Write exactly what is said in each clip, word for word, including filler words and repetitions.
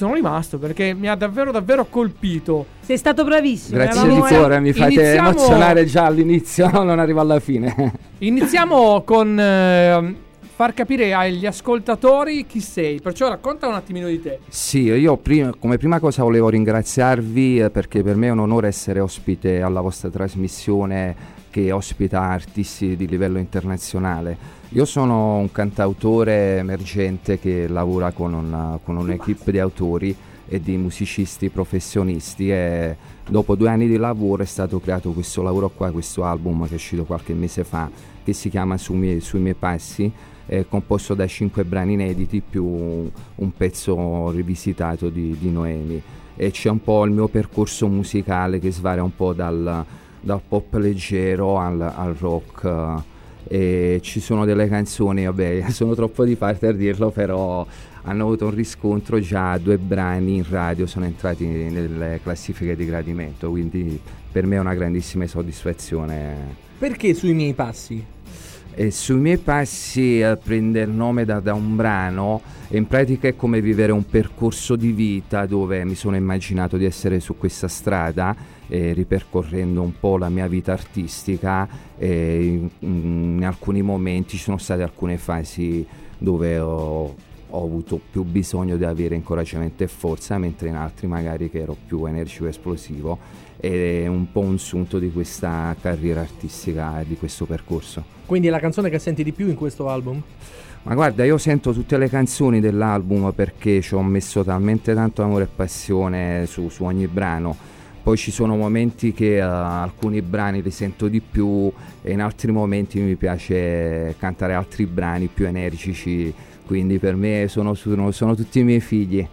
sono rimasto perché mi ha davvero davvero colpito. Sei stato bravissimo. Grazie di cuore, mi fate iniziamo... emozionare già all'inizio, non arrivo alla fine. Iniziamo con eh, far capire agli ascoltatori chi sei, perciò racconta un attimino di te. Sì, io prima, come prima cosa volevo ringraziarvi eh, perché per me è un onore essere ospite alla vostra trasmissione che ospita artisti di livello internazionale. Io sono un cantautore emergente che lavora con, una, con un'equipe di autori e di musicisti professionisti e dopo due anni di lavoro è stato creato questo lavoro qua, questo album che è uscito qualche mese fa, che si chiama Su mie, Sui miei passi, è composto da cinque brani inediti più un pezzo rivisitato di, di Noemi, e c'è un po' il mio percorso musicale che svaria un po' dal, dal pop leggero al, al rock, e ci sono delle canzoni, vabbè, sono troppo di parte per dirlo, però hanno avuto un riscontro, già due brani in radio sono entrati nelle classifiche di gradimento, quindi per me è una grandissima soddisfazione. Perché Sui miei passi? E Sui miei passi eh, prende il nome da, da un brano, e in pratica è come vivere un percorso di vita dove mi sono immaginato di essere su questa strada, eh, ripercorrendo un po' la mia vita artistica, e in, in alcuni momenti ci sono state alcune fasi dove ho, ho avuto più bisogno di avere incoraggiamento e forza, mentre in altri magari che ero più energico e esplosivo, è un po' un sunto di questa carriera artistica e di questo percorso. Quindi è la canzone che senti di più in questo album? Ma guarda, io sento tutte le canzoni dell'album perché ci ho messo talmente tanto amore e passione su, su ogni brano. Poi ci sono momenti che uh, alcuni brani li sento di più e in altri momenti mi piace cantare altri brani più energici, quindi per me sono, sono, sono tutti i miei figli.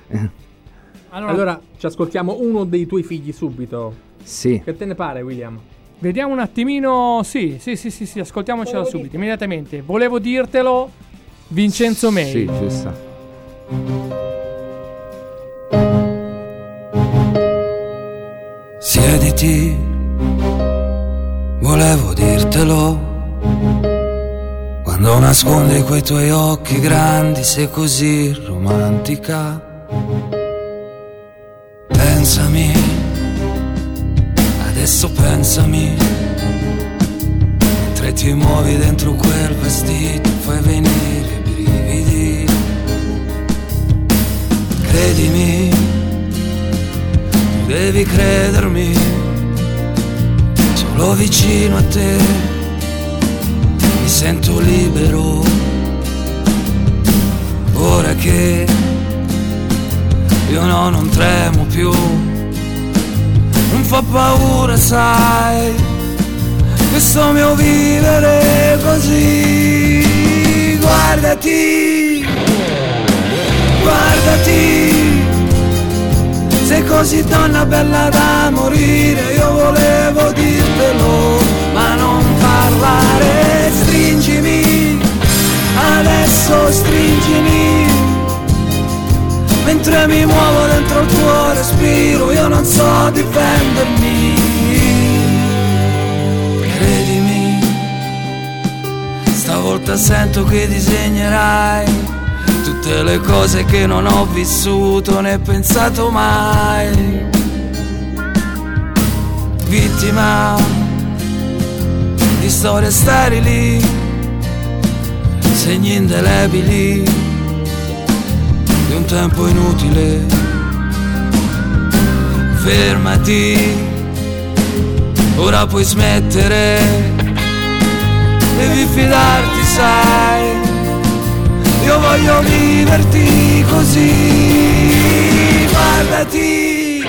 Allora, allora ci ascoltiamo uno dei tuoi figli subito. Sì. Che te ne pare, William? Vediamo un attimino, sì, sì, sì, sì, sì, ascoltiamocela Volevo subito, dirtelo. immediatamente. Volevo dirtelo, Vincenzo May. Sì, giusto. Siediti, volevo dirtelo, quando nascondi quei tuoi occhi grandi sei così romantica. Pensami, adesso pensami, mentre ti muovi dentro quel vestito fai venire i brividi. Credimi, tu devi credermi, solo vicino a te mi sento libero, ora che io no, non tremo più, non fa paura, sai, questo mio vivere così. Guardati, guardati, sei così donna bella da morire, io volevo dirtelo, ma non parlare. Stringimi, adesso stringimi, mentre mi muovo dentro il tuo respiro, io non so difendermi. Credimi, stavolta sento che disegnerai tutte le cose che non ho vissuto né pensato mai. Vittima di storie sterili, segni indelebili di un tempo inutile. Fermati, ora puoi smettere, devi fidarti, sai, io voglio viverti così. Guardati,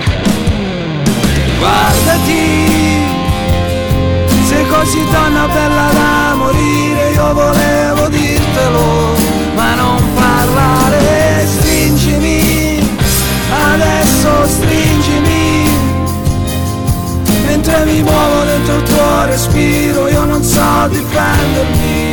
guardati, sei così donna bella da morire, io volevo dirtelo, ma non parlare. Stringimi, adesso stringimi, mentre mi muovo dentro il tuo respiro, io non so difendermi.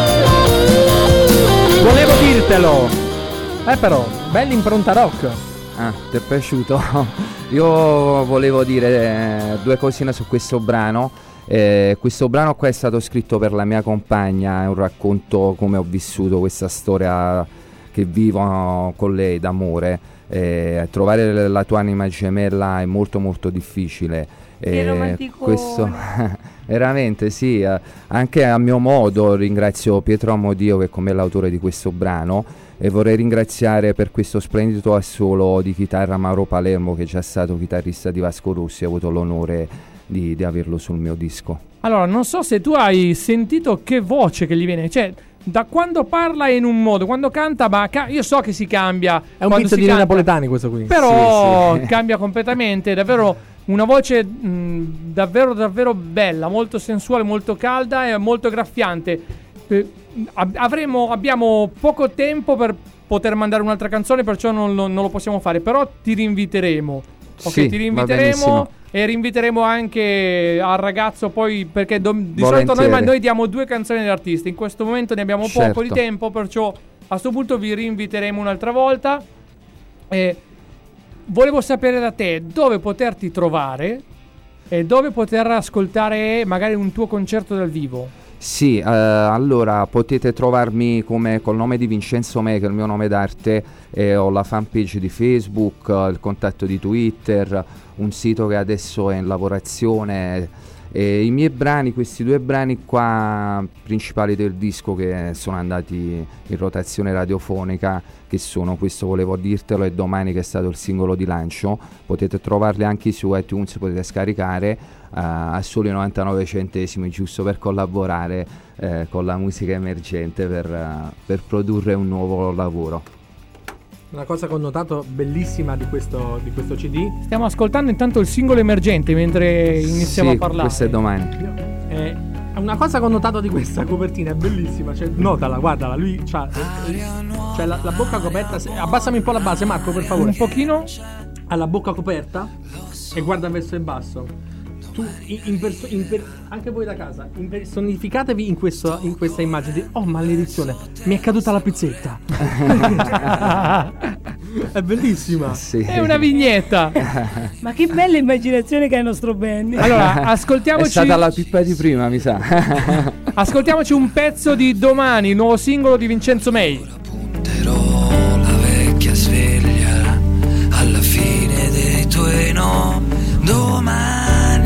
Volevo dirtelo. Eh però, bella impronta rock. Ah, ti è piaciuto? Io volevo dire due cosine su questo brano. Eh, questo brano qua è stato scritto per la mia compagna, è un racconto come ho vissuto questa storia che vivo con lei d'amore. Eh, trovare la tua anima gemella è molto molto difficile. Che romanticone. Questo veramente sì, eh, anche a mio modo ringrazio Pietro Amodio che è con me l'autore di questo brano, e vorrei ringraziare per questo splendido assolo di chitarra Mauro Palermo, che è già stato chitarrista di Vasco Rossi, ho avuto l'onore di, di averlo sul mio disco. Allora, non so se tu hai sentito che voce che gli viene, cioè da quando parla è in un modo, quando canta, ma ca- io so che si cambia. È un pizzo di canta, napoletani questo qui. Però sì, sì. cambia completamente, davvero una voce mh, davvero davvero bella, molto sensuale, molto calda e molto graffiante. Eh, ab- avremo, abbiamo poco tempo per poter mandare un'altra canzone, perciò non lo, non lo possiamo fare, però ti rinviteremo. Ok, Sì, ti va rinviteremo benissimo. e rinviteremo anche al ragazzo poi, perché do- di Volentieri. solito noi, ma noi diamo due canzoni dell'artista, in questo momento ne abbiamo poco Certo. di tempo, perciò a questo punto vi rinviteremo un'altra volta. E volevo sapere da te dove poterti trovare e dove poter ascoltare magari un tuo concerto dal vivo. Sì, eh, allora potete trovarmi come col nome di Vincenzo Me, che è il mio nome d'arte, e ho la fanpage di Facebook, eh, il contatto di Twitter, un sito che adesso è in lavorazione. E i miei brani, questi due brani qua principali del disco che sono andati in rotazione radiofonica, che sono Questo volevo dirtelo e Domani, che è stato il singolo di lancio, potete trovarli anche su iTunes, potete scaricare uh, a soli novantanove centesimi, giusto per collaborare eh, con la musica emergente per, uh, per produrre un nuovo lavoro. Una cosa che ho notato bellissima di questo, di questo C D. Stiamo ascoltando intanto il singolo emergente mentre iniziamo Sì, a parlare. questo è Domani. Eh, una cosa che ho notato di questa copertina è bellissima. Cioè, notala, guardala, lui c'ha, c'ha la, la bocca coperta. se- Abbassami un po' la base, Marco, per favore. Un pochino. Ha la bocca coperta e guarda verso il basso. Tu, in, in perso- in per- anche voi da casa, impersonificatevi in, questo, in questa immagine di oh maledizione, mi è caduta la pizzetta. È bellissima. Sì. È una vignetta. Ma che bella immaginazione che ha il nostro Benny. Allora, È ascoltiamoci stata la pippa di prima, mi sa. ascoltiamoci un pezzo di Domani, il nuovo singolo di Vincenzo May. Punterò la vecchia sveglia alla fine dei tuoi no. Domani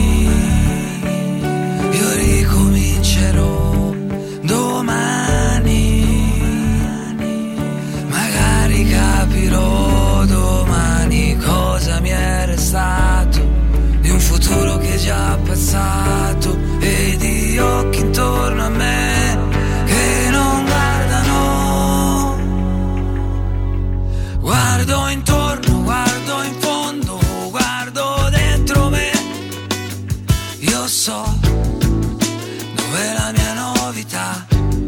io ricomincerò. Domani magari capirò. Domani cosa mi è restato di un futuro che è già passato, e di occhi intorno a me che non guardano. Guardo intorno, guardo in fondo, guardo dentro me. Io so dov'è la mia novità.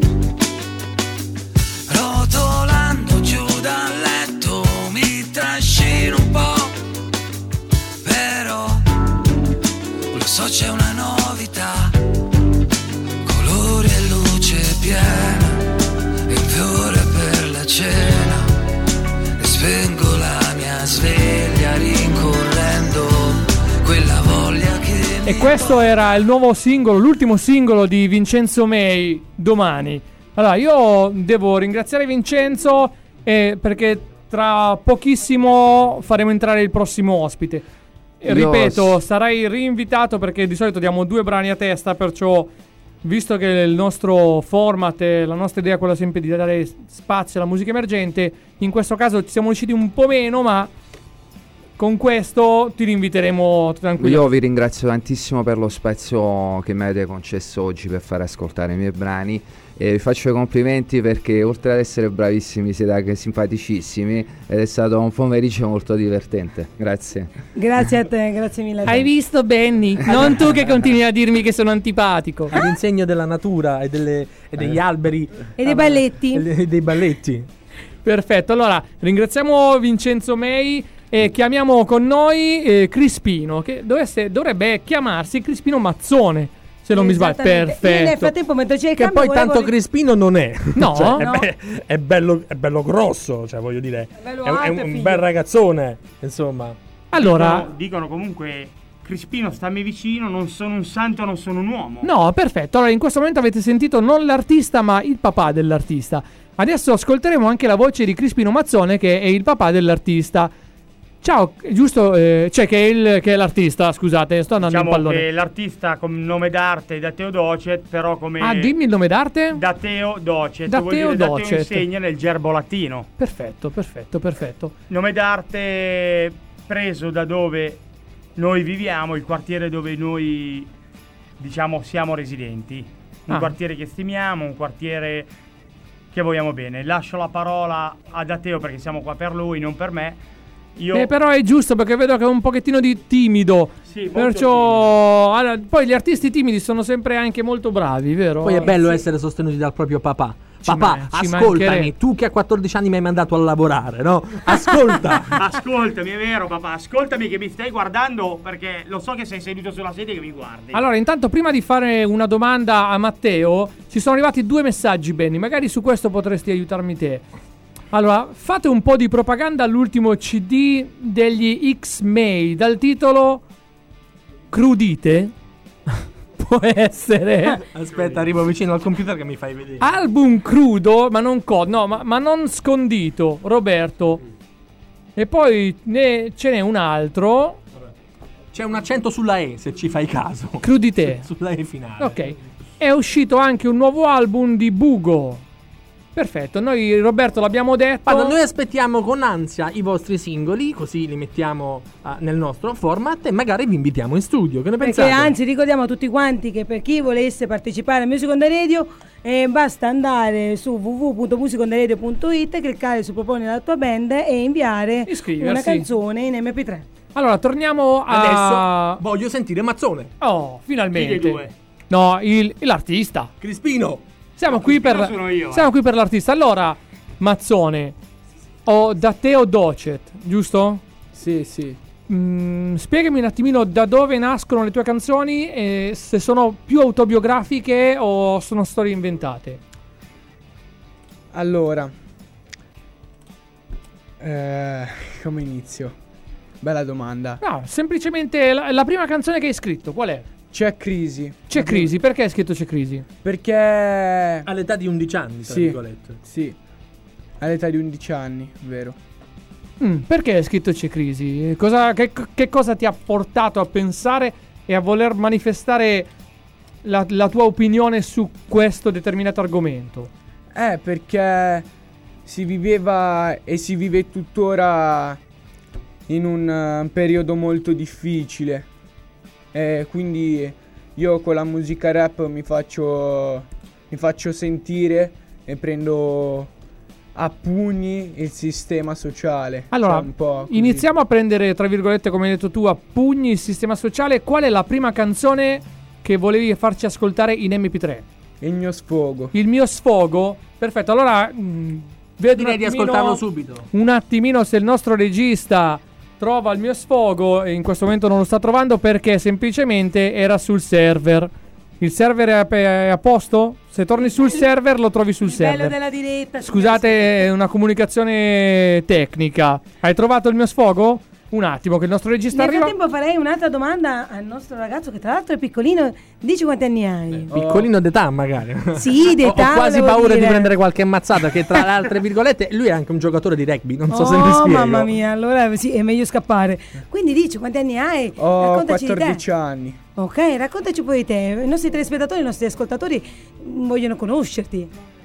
Rotolando giù dal letto mi trascino un po', però lo so c'è una novità. Colori e luce piena e un fiore per la cena. E spengo la mia sveglia rincorrendo quella voglia che E questo era il nuovo singolo, l'ultimo singolo di Vincenzo May, Domani. Allora, io devo ringraziare Vincenzo eh, perché tra pochissimo faremo entrare il prossimo ospite. E, Io ripeto, s- sarai rinvitato perché di solito diamo due brani a testa, perciò visto che il nostro format, e la nostra idea è quella sempre di dare spazio alla musica emergente, in questo caso ci siamo riusciti un po' meno, ma con questo ti rinviteremo tranquillo. Io vi ringrazio tantissimo per lo spazio che mi avete concesso oggi per far ascoltare i miei brani, e vi faccio i complimenti perché oltre ad essere bravissimi siete anche simpaticissimi ed è stato un pomeriggio molto divertente. Grazie. Grazie a te, grazie mille a te. Hai visto, Benny? Non tu che continui a dirmi che sono antipatico. All'insegno della natura e, delle, e degli alberi E dei balletti. e de- dei balletti. Perfetto, allora ringraziamo Vincenzo May e chiamiamo con noi eh, Crispino, che dovesse, dovrebbe chiamarsi Crispino Mazzone, Se non mi sbaglio, Esattamente. perfetto. Io nel frattempo mentre c'è il Che cambio poi volevo tanto ri- Crispino non è. No? Cioè, è, No. be- è bello, è bello grosso, cioè voglio dire. È bello È, un- è alto e un figo. bel ragazzone, insomma. Allora, Dicono, dicono comunque, Crispino stammi vicino, non sono un santo, non sono un uomo. no, perfetto. Allora, in questo momento avete sentito non l'artista, ma il papà dell'artista. Adesso ascolteremo anche la voce di Crispino Mazzone, che è il papà dell'artista. Ciao, giusto? Eh, cioè, che è, il, che è l'artista, scusate, sto andando Diciamo in pallone. che l'artista con nome d'arte è Dateo Docet, però come... Ah, dimmi il nome d'arte? Dateo Docet, Dateo vuol dire Dateo Docet. insegna nel gerbo latino. Perfetto, perfetto, perfetto. Nome d'arte preso da dove noi viviamo, il quartiere dove noi, diciamo, siamo residenti. Un Ah. quartiere che stimiamo, un quartiere che vogliamo bene. Lascio la parola a Dateo perché siamo qua per lui, non per me. Io... Eh, però è giusto perché vedo che è un pochettino di timido. Sì, molto Perciò allora, poi gli artisti timidi sono sempre anche molto bravi, vero? Poi è bello essere sostenuti dal proprio papà. Ci Papà, man- ci ascoltami, mancherebbe. tu che a quattordici anni mi hai mandato a lavorare, no? Ascolta. Ascoltami, è vero papà, ascoltami che mi stai guardando perché lo so che sei seduto sulla sedia e che mi guardi. Allora, intanto prima di fare una domanda a Matteo, ci sono arrivati due messaggi, Benny. Magari su questo potresti aiutarmi te. Allora, fate un po' di propaganda all'ultimo C D degli X-May dal titolo Crudite. Può essere Aspetta, arrivo vicino al computer che mi fai vedere. album crudo, ma non co- no, ma, ma non scondito, Roberto. E poi ne, ce n'è un altro, C'è un accento sulla E, se ci fai caso. Crudite. Sulla E finale. Ok. È uscito anche un nuovo album di Bugo. Perfetto, noi Roberto l'abbiamo detto. Guarda, noi aspettiamo con ansia i vostri singoli, così li mettiamo ah, nel nostro format e magari vi invitiamo in studio. Che ne Perché pensate? anzi ricordiamo a tutti quanti che per chi volesse partecipare a Music on the Radio eh, basta andare su w w w punto music on the radio punto i t, cliccare su proponi la tua band e inviare Iscriversi. una canzone in M P tre. Allora, torniamo a Adesso voglio sentire Mazzone. Oh, finalmente. Chi dei due? No, il, l'artista. Crispino. Siamo qui per sono io, eh. Siamo qui per l'artista. Allora, Mazzone, ho Dateo Docet, giusto? Sì, sì. Mm, spiegami un attimino da dove nascono le tue canzoni e se sono più autobiografiche o sono storie inventate. Allora, eh, come inizio? Bella domanda. No, semplicemente la, la prima canzone che hai scritto, qual è? C'è crisi. C'è crisi, perché hai scritto C'è crisi? Perché All'età di undici anni, tra Sì. virgolette. sì, all'età di undici anni, vero? Mm, perché hai scritto C'è crisi? Cosa, che, che cosa ti ha portato a pensare e a voler manifestare la, la tua opinione su questo determinato argomento? Eh, perché si viveva e si vive tuttora in un eh, periodo molto difficile. E quindi io con la musica rap mi faccio mi faccio sentire e prendo a pugni il sistema sociale. Allora, Cioè, un po' così. iniziamo a prendere, tra virgolette, come hai detto tu, a pugni il sistema sociale. Qual è la prima canzone che volevi farci ascoltare in M P tre? Il mio sfogo. Il mio sfogo? Perfetto, allora mh, vedo Direi un di attimino- ascoltarlo subito. Un attimino se il nostro regista trova il mio sfogo, e in questo momento non lo sta trovando perché semplicemente era sul server. Il server è a, è a posto? Se torni sul server lo trovi sul Il bello server. della diretta. Scusate, è una comunicazione tecnica. Hai trovato il mio sfogo? Un attimo che il nostro regista Nel arriva. frattempo farei un'altra domanda al nostro ragazzo che tra l'altro è piccolino. Dici quanti anni hai? Piccolino d'età, magari. Sì, d'età, Ho, ho quasi volevo paura dire. di prendere qualche mazzata. Che tra le altre virgolette, lui è anche un giocatore di rugby. Non so se mi Oh spiego. mamma mia, allora sì, è meglio scappare. Quindi dici quanti anni hai? Ho Raccontaci di te. quattordici anni. Ok, raccontaci poi di te. I nostri telespettatori, i nostri ascoltatori vogliono conoscerti.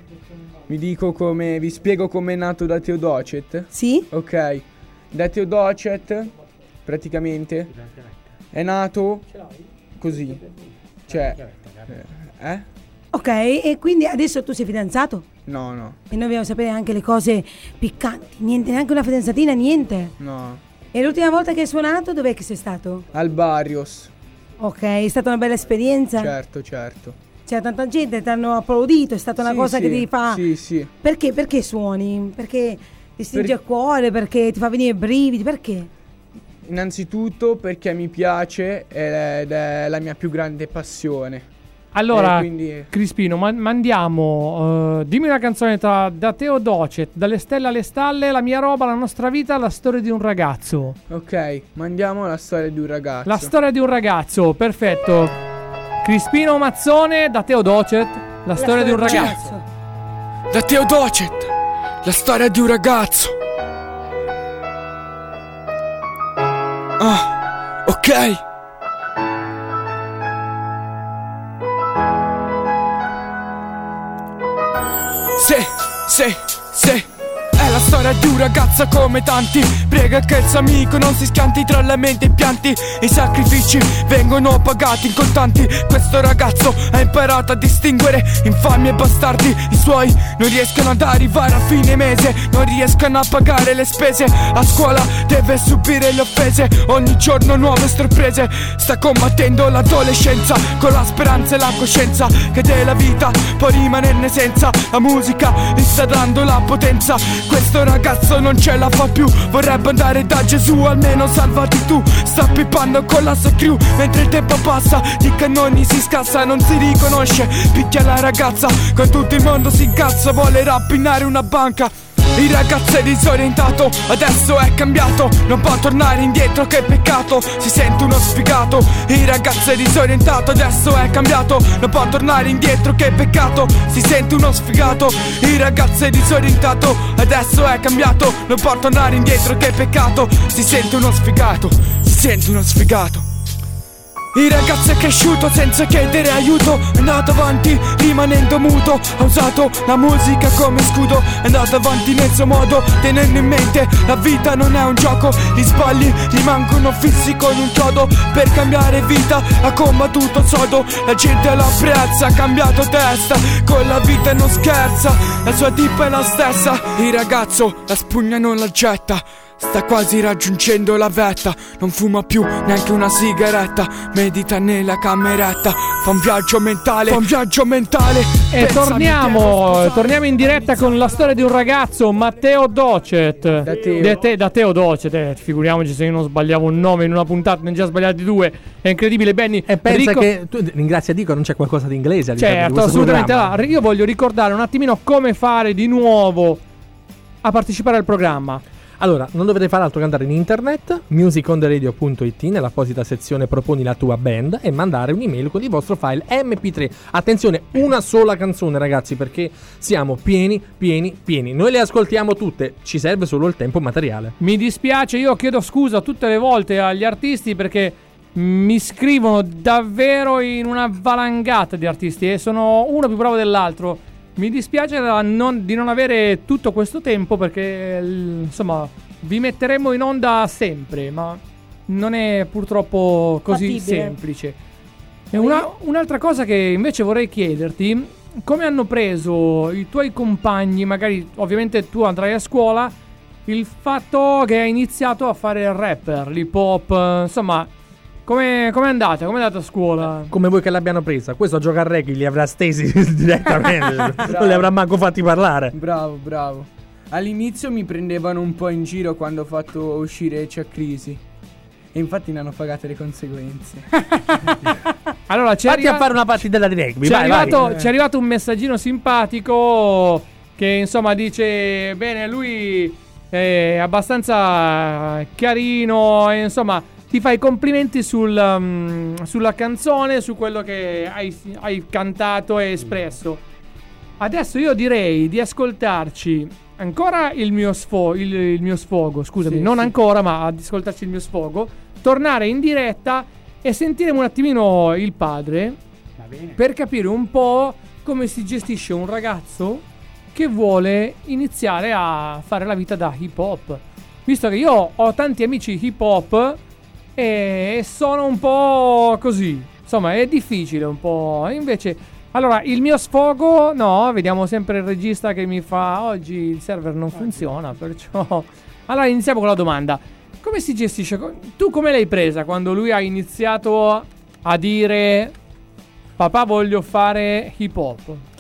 Vi dico come vi spiego come è nato da Teodocet. Sì? Ok. Da Teodocet praticamente è nato così. Cioè eh? eh? Ok, e quindi adesso tu sei fidanzato? No, no. E noi dobbiamo sapere anche le cose piccanti. Niente, neanche una fidanzatina, niente. No. E l'ultima volta che hai suonato, dov'è che sei stato? Al Barrios. Ok, è stata una bella esperienza? Certo, certo. C'era tanta gente, ti hanno applaudito, è stata una Sì, cosa sì, che ti fa... Sì, sì. Perché? Perché suoni? Perché ti stringe Per- il cuore? Perché ti fa venire brividi? Perché? Innanzitutto perché mi piace ed è la mia più grande passione. Allora, Eh, quindi- Crispino, ma- mandiamo. eh, dimmi una canzone tra da Teo Docet, dalle stelle alle stalle, la mia roba, la nostra vita, la storia di un ragazzo. Ok, mandiamo la storia di un ragazzo. La storia di un ragazzo, perfetto. Crispino Mazzone, da Teo Docet, la storia di un ragazzo. Da Teo Docet, la storia di un ragazzo. Ah, ok. Sì, sì, sì. È la storia di un ragazzo come tanti. Prega che il suo amico non si schianti tra lamenti e pianti. I sacrifici vengono pagati in contanti. Questo ragazzo ha imparato a distinguere infami e bastardi. I suoi non riescono ad arrivare a fine mese, non riescono a pagare le spese. A scuola deve subire le offese, ogni giorno nuove sorprese. Sta combattendo l'adolescenza con la speranza e la coscienza che della vita può rimanerne senza. La musica gli sta dando la potenza. Questo ragazzo non ce la fa più, vorrebbe andare da Gesù, almeno salvati tu. Sta pippando con la sua crew, mentre il tempo passa, di cannoni si scassa, non si riconosce, picchia la ragazza, con tutto il mondo si incazza, vuole rapinare una banca. Il ragazzo è disorientato, adesso è cambiato, non può tornare indietro, che peccato, si sente uno sfigato. Il ragazzo è disorientato, adesso è cambiato, non può tornare indietro, che peccato, si sente uno sfigato. Il ragazzo è disorientato, adesso è cambiato, non può tornare indietro, che peccato, si sente uno sfigato, si sente uno sfigato. Il ragazzo è cresciuto senza chiedere aiuto, è andato avanti rimanendo muto, ha usato la musica come scudo, è andato avanti nel suo modo, tenendo in mente la vita non è un gioco, gli sbagli rimangono fissi con un chiodo. Per cambiare vita ha combattuto sodo, la gente lo apprezza, ha cambiato testa, con la vita non scherza, la sua tipa è la stessa. Il ragazzo la spugna non la getta, sta quasi raggiungendo la vetta, non fuma più neanche una sigaretta, medita nella cameretta, fa un viaggio mentale, fa un viaggio mentale. E torniamo, torniamo in diretta con la storia di un ragazzo, Matteo Docet. Da Teo. Da, te, da Teo Docet, eh, figuriamoci se io non sbagliavo un nome in una puntata, ne ho già sbagliati due. È incredibile, Benny. E pensa Rico- che tu ringrazia Dico, non c'è qualcosa di inglese all'interno di Certo, questo assolutamente. programma. Allora, io voglio ricordare un attimino come fare di nuovo a partecipare al programma. Allora, non dovrete fare altro che andare in internet, music on the radio punto it, nell'apposita sezione proponi la tua band, e mandare un'email con il vostro file emme pi tre. Attenzione, una sola canzone, ragazzi, perché siamo pieni, pieni, pieni. Noi le ascoltiamo tutte, ci serve solo il tempo materiale. Mi dispiace, io chiedo scusa tutte le volte agli artisti perché mi scrivono davvero in una valangata di artisti e sono uno più bravo dell'altro. Mi dispiace da non- di non avere tutto questo tempo perché, l- insomma, vi metteremo in onda sempre, ma non è purtroppo così Fattibile. semplice. E una- un'altra cosa che invece vorrei chiederti, come hanno preso i tuoi compagni, magari ovviamente tu andrai a scuola, il fatto che hai iniziato a fare il rapper, l'hip hop, eh, insomma, come è andata? Come è andata a scuola? Come vuoi che l'abbiano presa? Questo a giocare a reggae li avrà stesi direttamente, non li avrà manco fatti parlare. Bravo, bravo. All'inizio mi prendevano un po' in giro quando ho fatto uscire C'è Crisi. E infatti ne hanno pagate le conseguenze. Allora, c'è Fatti arriva- a fare una partita da rugby, Ci è, vai, vai. arrivato, ci è arrivato un messaggino simpatico che insomma dice bene, lui è abbastanza carino e insomma ti fa i complimenti sul, um, sulla canzone, su quello che hai, hai cantato e espresso. Adesso io direi di ascoltarci ancora il mio, sfo- il, il mio sfogo, scusami, Sì, non sì. ancora, ma ad ascoltarci il mio sfogo, tornare in diretta e sentiremo un attimino il padre Va bene. per capire un po' come si gestisce un ragazzo che vuole iniziare a fare la vita da hip hop. Visto che io ho tanti amici hip hop e sono un po' così, insomma è difficile un po'. Invece, allora il mio sfogo, no, vediamo sempre il regista che mi fa oggi il server non funziona, perciò. Allora iniziamo con la domanda. Come si gestisce? Tu come l'hai presa quando lui ha iniziato a dire papà voglio fare hip hop?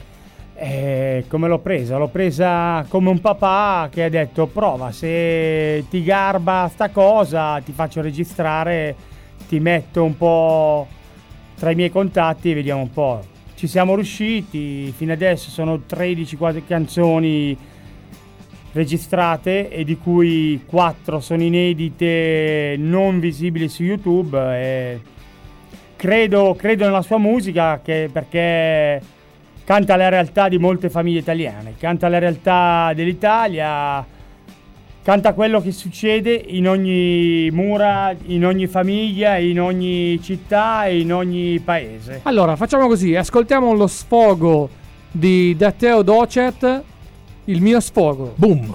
Eh, come l'ho presa? L'ho presa come un papà che ha detto prova, se ti garba sta cosa ti faccio registrare, ti metto un po' tra i miei contatti e vediamo un po'. ci siamo riusciti. Fino adesso sono tredici canzoni registrate, e di cui quattro sono inedite, non visibili su YouTube. E credo, credo nella sua musica, che perché canta la realtà di molte famiglie italiane, canta la realtà dell'Italia, canta quello che succede in ogni mura, in ogni famiglia, in ogni città e in ogni paese. Allora, facciamo così, ascoltiamo lo sfogo di Datteo Docet, Il mio sfogo. Boom.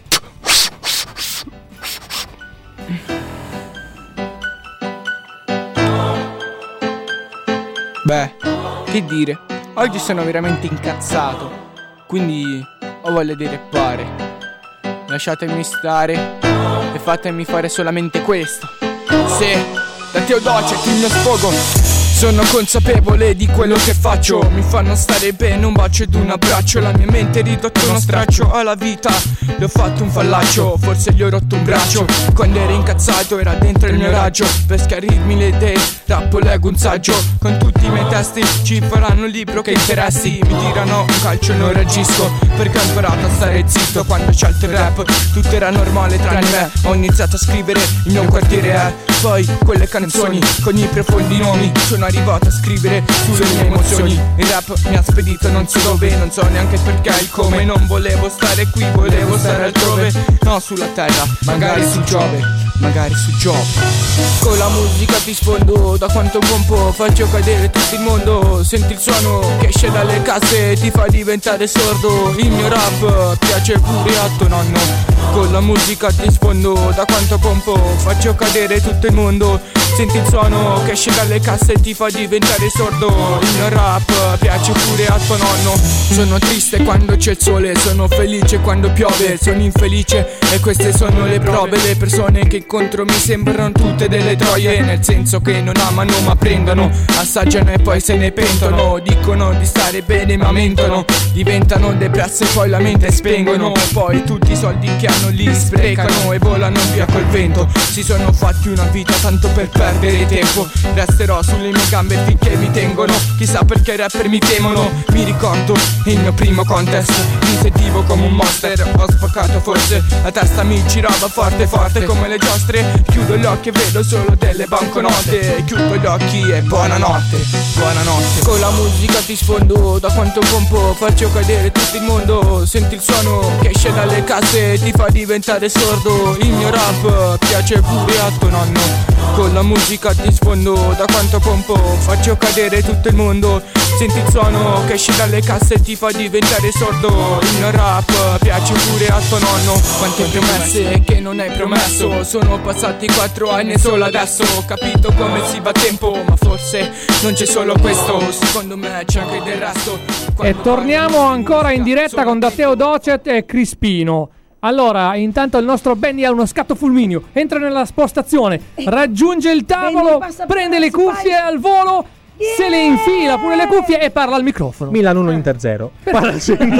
Beh, che dire, oggi sono veramente incazzato, quindi ho voglia di rappare. Lasciatemi stare e fatemi fare solamente questo. Sì, Datteo Docet, il mio sfogo. Sono consapevole di quello che faccio, mi fanno stare bene un bacio ed un abbraccio. La mia mente è ridotta uno straccio, alla vita le ho fatto un fallaccio, forse gli ho rotto un braccio. Quando ero incazzato era dentro il mio raggio, per schiarirmi le idee rappo leggo un saggio. Con tutti i miei testi ci faranno un libro che interessi. Mi tirano un calcio e non reagisco, perché ho imparato a stare zitto. Quando scelto il rap tutto era normale tranne me. Ho iniziato a scrivere, il mio quartiere è poi quelle canzoni con i profondi nomi. Sono arrivato a scrivere sulle mie emozioni. Il rap mi ha spedito non so dove, non so neanche perché il come. Non volevo stare qui, volevo stare altrove. No, sulla terra, magari su Giove, magari su Giove. Con la musica ti sfondo, da quanto pompo faccio cadere tutto il mondo. Senti il suono che esce dalle casse e ti fa diventare sordo. Il mio rap piace pure a tuo nonno. Con la musica ti sfondo, da quanto pompo faccio cadere tutto il mondo. Senti il suono che esce dalle casse e ti fa diventare sordo. Il mio rap piace pure a tuo nonno. Sono triste quando c'è il sole, sono felice quando piove. Sono infelice e queste sono le prove. Le persone che incontro mi sembrano tutte delle troie, nel senso che non amano ma prendono, assaggiano e poi se ne pentono. Dicono di stare bene ma mentono, diventano depresse e poi la mente spengono. Poi tutti i soldi che hanno li sprecano e volano via col vento. Si sono fatti una vita tanto per perdere tempo. Resterò sulle mie gambe finché mi tengono. Chissà perché i rapper mi temono. Mi ricordo il mio primo contest, mi sentivo come un monster. Ho spaccato forse, la testa mi girava forte forte come le giostre. Chiudo gli occhi e vedo solo delle banconote. Chiudo gli occhi e buonanotte, buonanotte. Con la musica ti sfondo, da quanto pompo faccio cadere tutto il mondo. Senti il suono che esce dalle casse e ti fa diventare sordo. Il mio rap piace pure a tuo nonno. Con la musica ti sfondo, da quanto pompo faccio cadere tutto il mondo. Senti il suono che esce dalle casse e ti fa diventare sordo. Il mio rap piace pure a tuo nonno. Quante promesse che non hai promesso, sono passati quattro anni e solo adesso ho capito come si va a tempo. Ma forse non c'è solo questo, secondo me c'è anche del resto. E torniamo ancora in diretta con Datteo Docet e Crispino. Allora, intanto il nostro Benny ha uno scatto fulmineo, entra nella postazione, raggiunge il tavolo, prende le cuffie al volo, se le infila pure le cuffie e parla al microfono. Milan uno Inter zero. Parla al centro.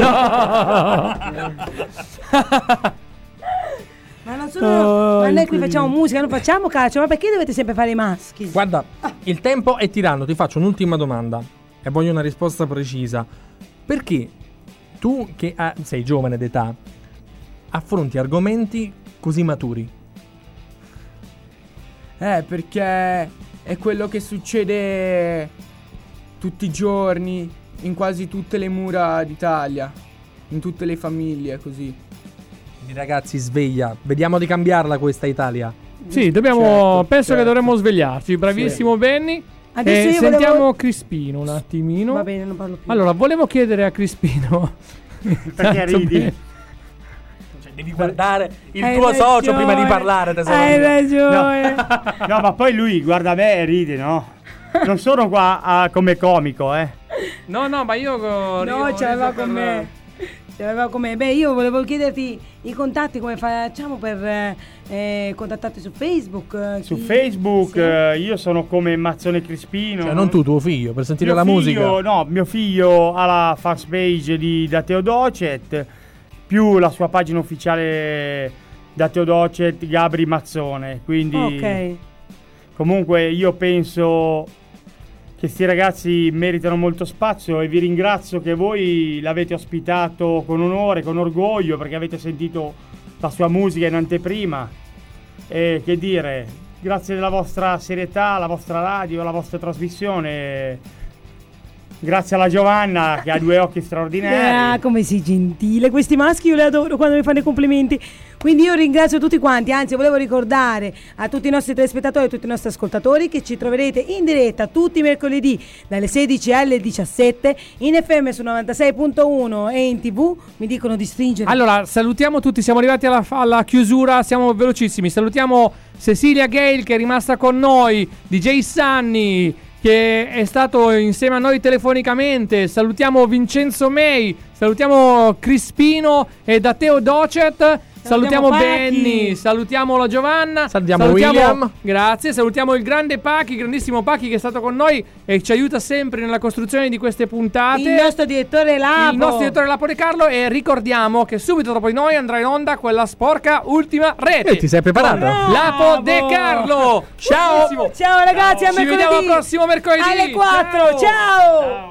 Ma non sono oh, ma noi qui facciamo musica, non facciamo calcio, ma perché dovete sempre fare i maschi? Guarda, il tempo è tiranno, ti faccio un'ultima domanda e voglio una risposta precisa. Perché tu che ha, sei giovane d'età affronti argomenti così maturi? Eh, perché è quello che succede tutti i giorni in quasi tutte le mura d'Italia, in tutte le famiglie, così. Quindi ragazzi, sveglia, vediamo di cambiarla questa Italia. Sì, dobbiamo, certo, penso certo. che dovremmo svegliarci. Bravissimo, sì. Benny. Adesso eh, io sentiamo volevo... Crispino un attimino. Va bene, non parlo più. Allora, volevo chiedere a Crispino perché ridi? Devi guardare il Hai tuo ragione. socio prima di parlare, tesoro. Hai ragione. No. No, ma poi lui guarda me e ride, no? Non sono qua a, come comico, eh. No, no, ma io No, ce l'aveva con me. Ce l'aveva con me. Beh, io volevo chiederti i contatti, come facciamo per eh, contattarti su Facebook? Su chi... Facebook sì. eh, io sono come Mazzone Crispino. Cioè non tu, tuo figlio, per sentire mio la figlio, musica. No, mio figlio ha la fans page di Datteo Docet, più la sua pagina ufficiale Datteo Docet Gabri Mazzone, quindi ok. Comunque io penso che sti ragazzi meritano molto spazio, e vi ringrazio che voi l'avete ospitato con onore, con orgoglio, perché avete sentito la sua musica in anteprima. E che dire, grazie della vostra serietà, la vostra radio, la vostra trasmissione. Grazie alla Giovanna che ha due occhi straordinari. Ah, come sei gentile. Questi maschi io li adoro quando mi fanno i complimenti. Quindi io ringrazio tutti quanti. Anzi, volevo ricordare a tutti i nostri telespettatori e a tutti i nostri ascoltatori che ci troverete in diretta tutti i mercoledì dalle sedici alle diciassette in F M su novantasei punto uno e in TV. Mi dicono di stringere. Allora, salutiamo tutti. Siamo arrivati alla, alla chiusura. Siamo velocissimi. Salutiamo Cecilia Gale che è rimasta con noi, D J Sunny che è stato insieme a noi telefonicamente. Salutiamo Vincenzo May, salutiamo Crispino e da Teo Docet. Salutiamo, salutiamo Benny, salutiamo la Giovanna, salutiamo, salutiamo William. Grazie, salutiamo il grande Pachi, il grandissimo Pachi che è stato con noi e ci aiuta sempre nella costruzione di queste puntate. Il nostro direttore Lapo. Il nostro direttore Lapo De Carlo. E ricordiamo che subito dopo di noi andrà in onda quella sporca ultima rete. E ti sei preparato? Bravo. Lapo De Carlo. Ciao. Ciao ragazzi, a Ci mercoledì. vediamo al prossimo mercoledì. Alle quattro. Ciao. Ciao.